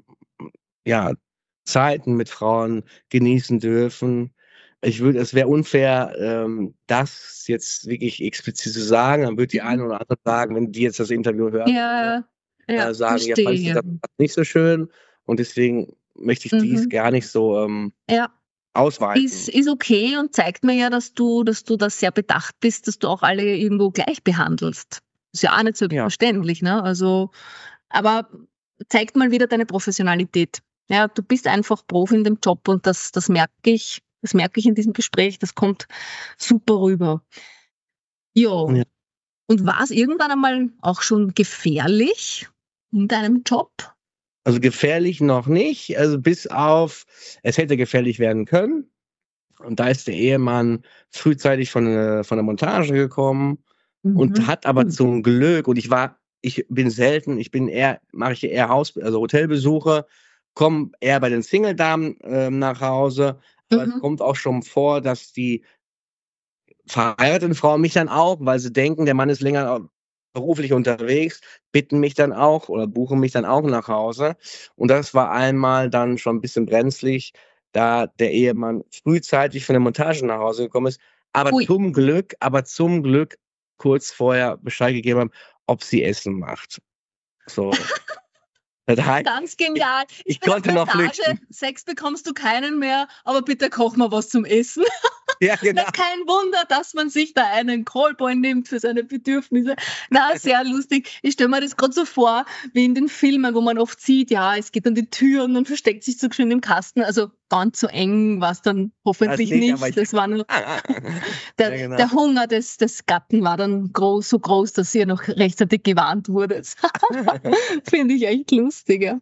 Zeiten mit Frauen genießen dürfen. Es wäre unfair, das jetzt wirklich explizit zu sagen. Dann wird die eine oder andere sagen, wenn die jetzt das Interview hören, sagen, ja, fandst du das nicht so schön? Und deswegen möchte ich dies gar nicht so ausweiten. Ist okay und zeigt mir ja, dass du das sehr bedacht bist, dass du auch alle irgendwo gleich behandelst. Ist ja auch nicht Ja. selbstverständlich, ne? Also, aber zeigt mal wieder deine Professionalität. Ja, du bist einfach Profi in dem Job und das merke ich. Das merke ich in diesem Gespräch. Das kommt super rüber. Jo. Ja. Und war es irgendwann einmal auch schon gefährlich in deinem Job? Also gefährlich noch nicht, also bis auf, es hätte gefährlich werden können. Und da ist der Ehemann frühzeitig von der Montage gekommen und Mhm. hat aber zum Glück, und ich bin selten, mache ich eher also Hotelbesuche, komme eher bei den Single-Damen nach Hause, aber es Mhm. kommt auch schon vor, dass die verheirateten Frauen mich dann auch, weil sie denken, der Mann ist länger beruflich unterwegs, bitten mich dann auch oder buchen mich dann auch nach Hause. Und das war einmal dann schon ein bisschen brenzlig, da der Ehemann frühzeitig von der Montage nach Hause gekommen ist, Ui. aber zum Glück kurz vorher Bescheid gegeben haben, ob sie Essen macht. So. Das heißt, Ganz genial. Ich ich bin auf konnte noch Montage, flüchten. Sex bekommst du keinen mehr, aber bitte koch mal was zum Essen. Ja, genau. Na, kein Wunder, dass man sich da einen Callboy nimmt für seine Bedürfnisse. Na, sehr lustig. Ich stelle mir das gerade so vor, wie in den Filmen, wo man oft sieht, ja, es geht an die Tür und man versteckt sich so schön im Kasten. Also ganz so eng war es dann hoffentlich Das nicht, aber nicht. Das war nur ja, genau. der Hunger des Gatten war dann so groß, dass ihr noch rechtzeitig gewarnt wurdet. Finde ich echt lustig, ja.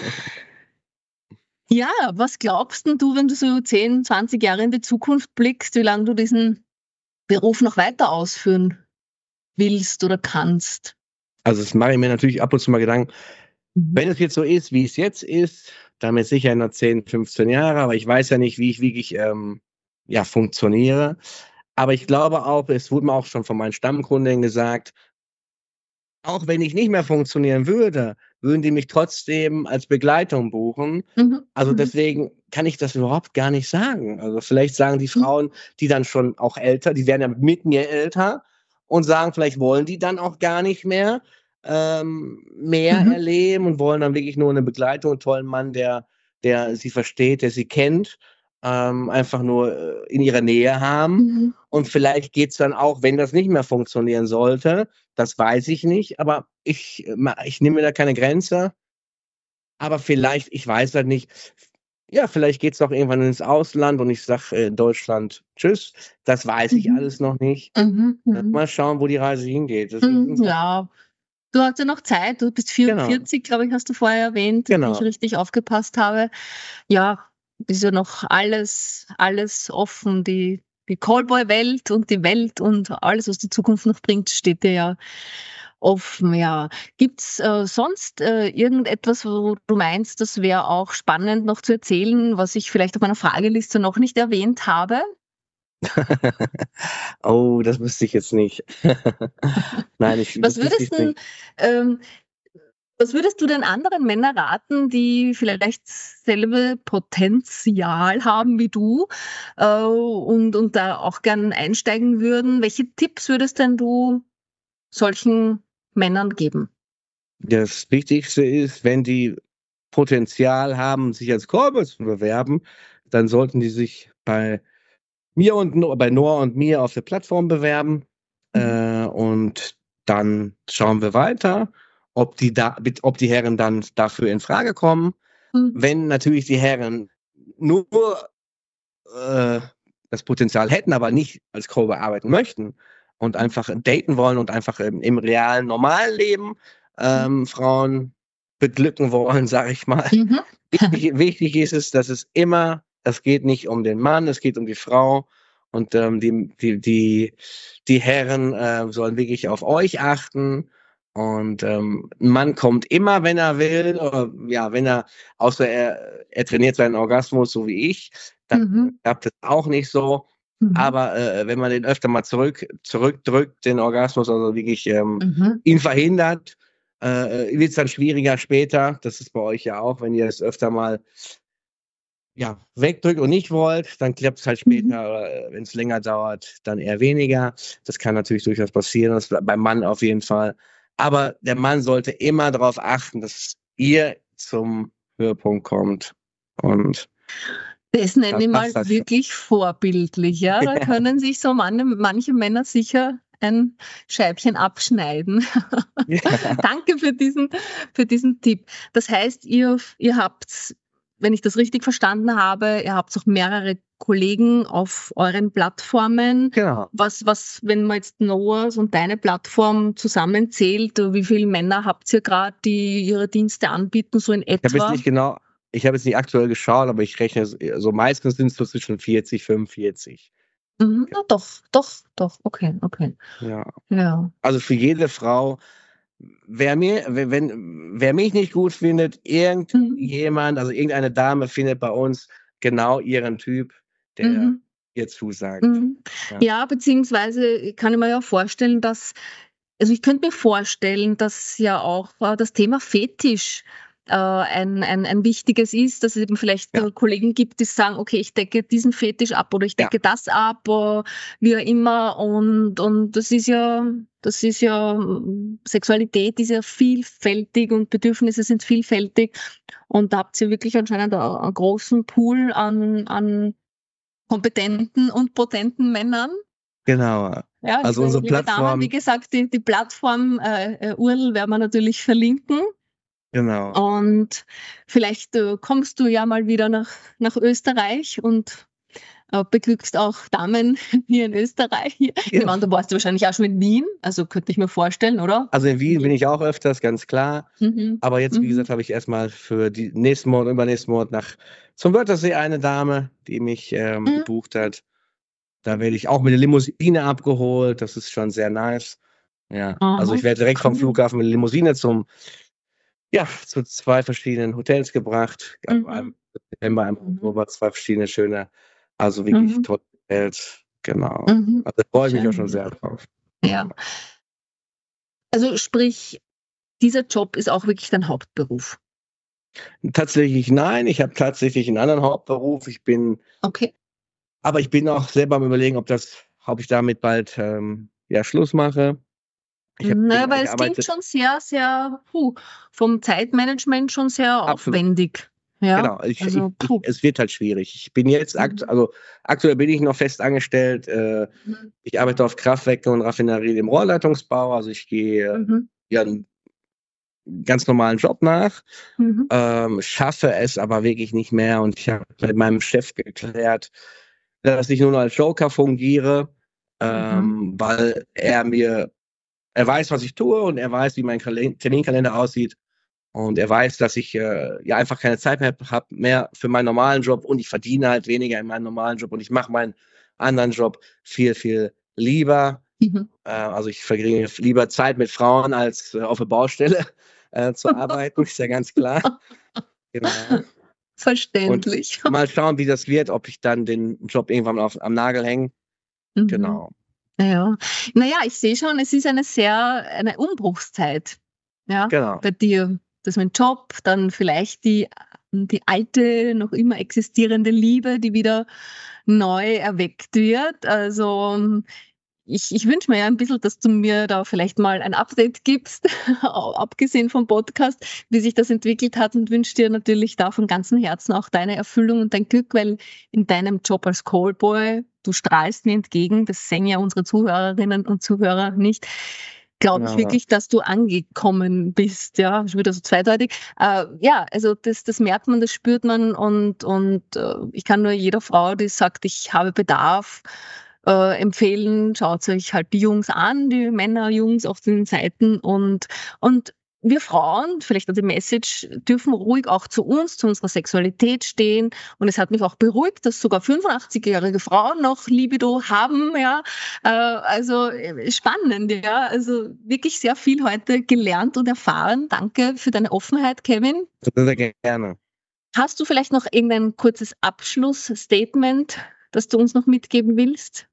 Ja, was glaubst denn du, wenn du so 10, 20 Jahre in die Zukunft blickst, wie lange du diesen Beruf noch weiter ausführen willst oder kannst? Also das mache ich mir natürlich ab und zu mal Gedanken. Mhm. Wenn es jetzt so ist, wie es jetzt ist, dann mit Sicherheit noch 10, 15 Jahre, aber ich weiß ja nicht, wie ich wirklich funktioniere. Aber ich glaube auch, es wurde mir auch schon von meinen Stammkunden gesagt, auch wenn ich nicht mehr funktionieren würde, würden die mich trotzdem als Begleitung buchen. Mhm. Also Mhm. deswegen kann ich das überhaupt gar nicht sagen. Also vielleicht sagen die Mhm. Frauen, die dann schon auch älter, die werden ja mit mir älter und sagen, vielleicht wollen die dann auch gar nicht mehr mehr Mhm. erleben und wollen dann wirklich nur eine Begleitung, einen tollen Mann, der sie versteht, der sie kennt, einfach nur in ihrer Nähe haben. Mhm. Und vielleicht geht's dann auch, wenn das nicht mehr funktionieren sollte, das weiß ich nicht, aber ich nehme mir da keine Grenze. Aber vielleicht, ich weiß halt nicht, ja, vielleicht geht's doch irgendwann ins Ausland und ich sage Deutschland tschüss. Das weiß ich Mhm. alles noch nicht. Mhm. Mhm. Mal schauen, wo die Reise hingeht. Das Mhm. ist, Ja, du hast ja noch Zeit. Du bist genau, 44, glaube ich, hast du vorher erwähnt, wenn ich genau. richtig aufgepasst habe. Ja, ist ja noch alles offen. Die Callboy-Welt und die Welt und alles, was die Zukunft noch bringt, steht dir ja offen. Ja. Gibt's sonst irgendetwas, wo du meinst, das wäre auch spannend noch zu erzählen, was ich vielleicht auf meiner Frageliste noch nicht erwähnt habe? Oh, das wüsste ich jetzt nicht. Nein, Was das wüsste würdest ich denn, nicht. ähm, was würdest du den anderen Männern raten, die vielleicht selbe Potenzial haben wie du und da auch gern einsteigen würden? Welche Tipps würdest denn du solchen Männern geben? Das Wichtigste ist, wenn die Potenzial haben, sich als Callboy zu bewerben, dann sollten die sich bei Noah und mir auf der Plattform bewerben. Mhm. Und dann schauen wir weiter, ob ob die Herren dann dafür in Frage kommen. Mhm. Wenn natürlich die Herren nur äh, das Potenzial hätten, aber nicht als Callboy arbeiten möchten und einfach daten wollen und einfach im realen, normalen Leben Frauen beglücken wollen, sage ich mal. Mhm. Wichtig ist es, es geht nicht um den Mann, es geht um die Frau. Und die Herren sollen wirklich auf euch achten. Und ein Mann kommt immer, wenn er will, oder ja, außer er trainiert seinen Orgasmus, so wie ich, dann Mhm. klappt es auch nicht so. Mhm. Aber wenn man den öfter mal zurückdrückt, den Orgasmus, also wirklich Mhm. ihn verhindert, wird es dann schwieriger später. Das ist bei euch ja auch, wenn ihr es öfter mal wegdrückt und nicht wollt, dann klappt es halt Mhm. später. Wenn es länger dauert, dann eher weniger. Das kann natürlich durchaus passieren, das beim Mann auf jeden Fall. Aber der Mann sollte immer darauf achten, dass ihr zum Höhepunkt kommt. Und Das nenne dann ich mal passt das schon. wirklich vorbildlich, ja. Da können sich so manche Männer sicher ein Scheibchen abschneiden. Ja. Danke für diesen Tipp. Das heißt, ihr habt, wenn ich das richtig verstanden habe, ihr habt auch mehrere Kollegen auf euren Plattformen. Genau. Wenn man jetzt Noahs und deine Plattform zusammenzählt, wie viele Männer habt ihr gerade, die ihre Dienste anbieten, so in Ich habe etwa? ich habe jetzt nicht aktuell geschaut, aber ich rechne, so meistens sind es so zwischen 40, 45. Na doch, okay. Ja. Ja. Also für jede Frau, wer mich nicht gut findet, irgendjemand, also irgendeine Dame findet bei uns genau ihren Typ, der Mhm. ihr zusagt. Mhm. Ja. Ja, beziehungsweise kann ich mir ja vorstellen, also ich könnte mir vorstellen, dass ja auch das Thema Fetisch ein wichtiges ist, dass es eben vielleicht Ja. Kollegen gibt, die sagen, okay, ich decke diesen Fetisch ab oder ich Ja. decke das ab, wie auch immer. Und das ist ja, Sexualität ist ja vielfältig und Bedürfnisse sind vielfältig. Und da habt ihr wirklich anscheinend einen großen Pool an kompetenten und potenten Männern. Genau. Ja, Also unsere liebe Damen, wie Plattform, gesagt, die Plattform URL werden wir natürlich verlinken. genau. Und vielleicht kommst du ja mal wieder nach Österreich und beglückst auch Damen hier in Österreich. Ich Ja. meine, du warst wahrscheinlich auch schon in Wien, also könnte ich mir vorstellen, oder? Also in Wien bin ich auch öfters, ganz klar. Mhm. Aber jetzt, wie gesagt, habe ich erstmal für die nächsten Monat, übernächsten Monat zum Wörthersee eine Dame, die mich gebucht hat. Da werde ich auch mit der Limousine abgeholt. Das ist schon sehr nice. Ja, also Aha, ich werde direkt vom cool. Flughafen mit der Limousine zu 2 verschiedenen Hotels gebracht. Einmal im September, einmal im Oktober, 2 verschiedene schöne, also wirklich tolle Hotels. Genau. Mhm. Also da freue ich mich auch Schön. schon sehr drauf. Ja. Also sprich, dieser Job ist auch wirklich dein Hauptberuf. Tatsächlich nein, ich habe tatsächlich einen anderen Hauptberuf. Okay. Aber ich bin auch selber am Überlegen, ob ich damit bald Schluss mache. Naja, weil Ich es klingt arbeite schon sehr, vom Zeitmanagement schon sehr absolut. aufwendig. Ja, Genau, also, es wird halt schwierig. Ich bin jetzt also aktuell bin ich noch fest angestellt. Ich arbeite auf Kraftwerke und Raffinerien im Rohrleitungsbau. Also ich gehe einen ganz normalen Job nach, schaffe es aber wirklich nicht mehr. Und ich habe mit meinem Chef geklärt, dass ich nur noch als Joker fungiere, weil er weiß, was ich tue und er weiß, wie mein Terminkalender aussieht. Und er weiß, dass ich einfach keine Zeit mehr habe mehr für meinen normalen Job und ich verdiene halt weniger in meinem normalen Job und ich mache meinen anderen Job viel, viel lieber. Also ich verbringe lieber Zeit mit Frauen, als auf der Baustelle zu arbeiten, ist ja ganz klar. Genau. Und verständlich. mal schauen, wie das wird, ob ich dann den Job irgendwann am Nagel hänge. Genau. Ja. Naja, ich sehe schon, es ist eine Umbruchszeit. Ja, Genau. bei dir. Das ist mein Job, dann vielleicht die alte, noch immer existierende Liebe, die wieder neu erweckt wird. Also ich wünsche mir ja ein bisschen, dass du mir da vielleicht mal ein Update gibst, abgesehen vom Podcast, wie sich das entwickelt hat, und wünsche dir natürlich da von ganzem Herzen auch deine Erfüllung und dein Glück, weil in deinem Job als Callboy, du strahlst mir entgegen, das sehen ja unsere Zuhörerinnen und Zuhörer nicht. Glaube ich wirklich, dass du angekommen bist, ja, schon wieder so zweideutig. Ja, also das merkt man, das spürt man, und ich kann nur jeder Frau, die sagt, ich habe Bedarf, empfehlen, schaut euch halt die Jungs an, die Männer, Jungs auf den Seiten, und wir Frauen, vielleicht die Message, dürfen ruhig auch zu uns, zu unserer Sexualität stehen. Und es hat mich auch beruhigt, dass sogar 85-jährige Frauen noch Libido haben, ja. Also spannend, ja. Also wirklich sehr viel heute gelernt und erfahren. Danke für deine Offenheit, Kevin. Sehr, sehr gerne. Hast du vielleicht noch irgendein kurzes Abschlussstatement, das du uns noch mitgeben willst?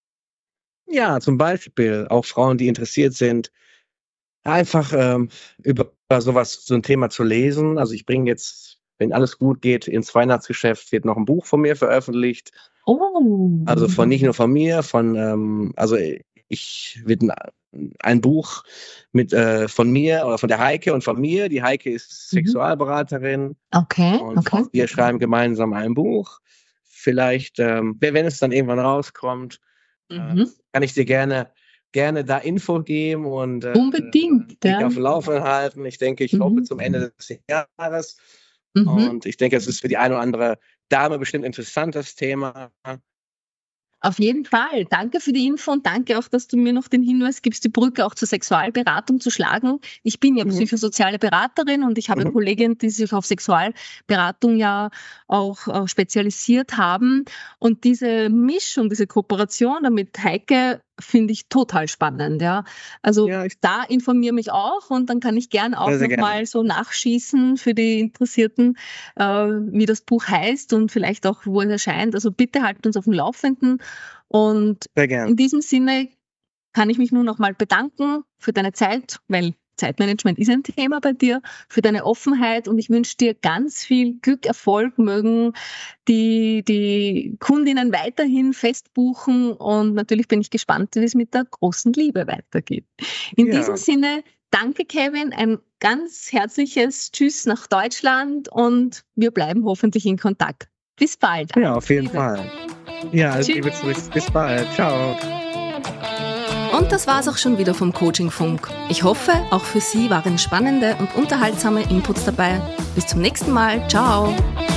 Ja, zum Beispiel auch Frauen, die interessiert sind, einfach über so ein Thema zu lesen. Also ich bringe jetzt, wenn alles gut geht, ins Weihnachtsgeschäft wird noch ein Buch von mir veröffentlicht. Oh. Also nicht nur von mir, also ich wird ein Buch von mir oder von der Heike und von mir. Die Heike ist Sexualberaterin. Okay. Und wir schreiben gemeinsam ein Buch. Vielleicht, wenn es dann irgendwann rauskommt, kann ich dir gerne gerne da Info geben und Unbedingt, mich ja. auf dem Laufenden halten. Ich denke, ich hoffe zum Ende des Jahres. Und ich denke, es ist für die eine oder andere Dame bestimmt interessant, das Thema. Auf jeden Fall. Danke für die Info und danke auch, dass du mir noch den Hinweis gibst, die Brücke auch zur Sexualberatung zu schlagen. Ich bin ja psychosoziale Beraterin und ich habe Kolleginnen, die sich auf Sexualberatung ja auch spezialisiert haben. Und diese Mischung, diese Kooperation mit Heike finde ich total spannend. Ja. Also da informiere mich auch und dann kann ich gern auch nochmal so nachschießen für die Interessierten, wie das Buch heißt und vielleicht auch, wo es erscheint. Also bitte haltet uns auf dem Laufenden. Und in diesem Sinne kann ich mich nur nochmal bedanken für deine Zeit, weil Zeitmanagement ist ein Thema bei dir, für deine Offenheit und ich wünsche dir ganz viel Glück, Erfolg, mögen die Kundinnen weiterhin festbuchen und natürlich bin ich gespannt, wie es mit der großen Liebe weitergeht. In diesem Sinne, danke Kevin, ein ganz herzliches Tschüss nach Deutschland und wir bleiben hoffentlich in Kontakt. Bis bald. Ja, auf jeden Fall. Ja, alles Liebe zurück. Bis bald. Ciao. Und das war's auch schon wieder vom Coaching-Funk. Ich hoffe, auch für Sie waren spannende und unterhaltsame Inputs dabei. Bis zum nächsten Mal. Ciao.